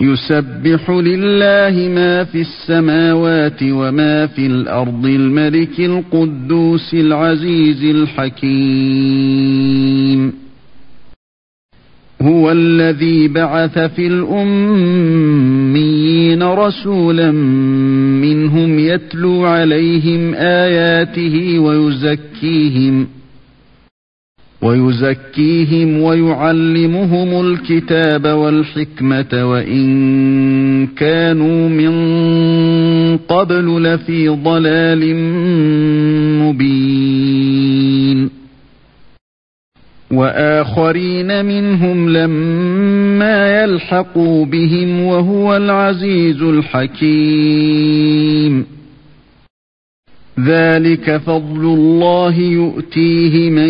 يسبح لله ما في السماوات وما في الأرض الملك القدوس العزيز الحكيم. هو الذي بعث في الأميين رسولا منهم يتلو عليهم آياته ويزكيهم ويعلمهم الكتاب والحكمة وإن كانوا من قبل لفي ضلال مبين. وآخرين منهم لما يلحقوا بهم وهو العزيز الحكيم. ذلك فضل الله يؤتيه من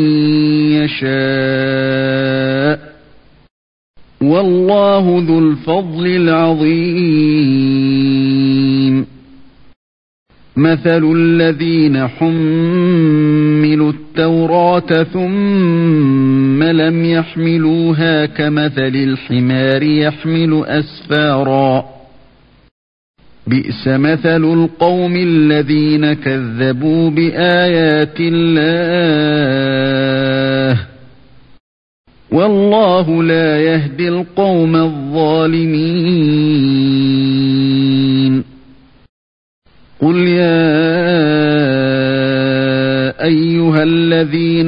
يشاء والله ذو الفضل العظيم. مثل الذين حملوا التوراة ثم لم يحملوها كمثل الحمار يحمل أسفارا بئس مثل القوم الذين كذبوا بآيات الله والله لا يهدي القوم الظالمين. قل يا أيها الذين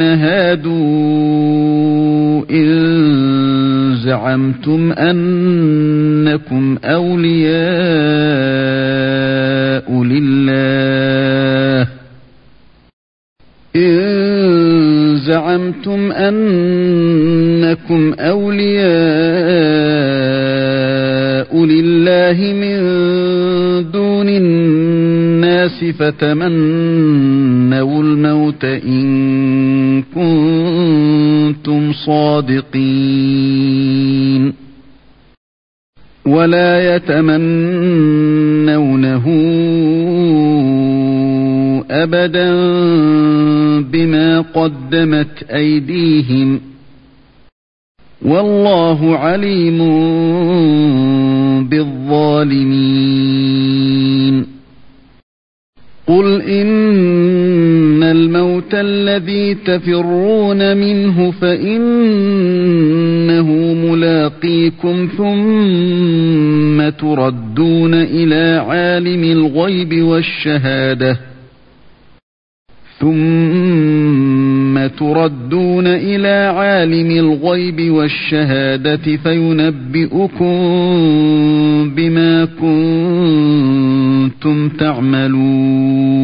هادوا إن زعمتم أنكم أولياء لله من دون الناس فتمنوا الموت إن كنتم صادقين ولا يتمنونه أبدا بما قدمت أيديهم والله عليم بالظالمين. قل إن الموت الذي تفرون منه فإنه ملاقيكم ثم تردون إلى عالم الغيب والشهادة فينبئكم بما كنتم تعملون.